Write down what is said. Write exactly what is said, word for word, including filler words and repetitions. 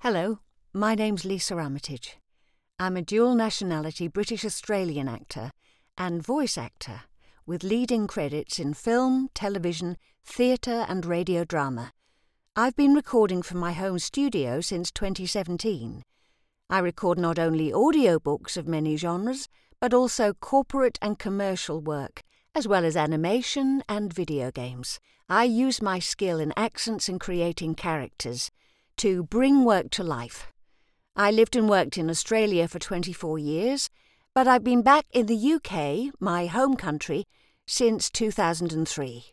Hello, my name's Lisa Armitage. I'm a dual nationality British Australian actor and voice actor with leading credits in film, television, theatre and radio drama. I've been recording from my home studio since twenty seventeen. I record not only audiobooks of many genres, but also corporate and commercial work, as well as animation and video games. I use my skill in accents and creating characters to bring work to life. I lived and worked in Australia for twenty-four years, but I've been back in the U K, my home country, since two thousand three.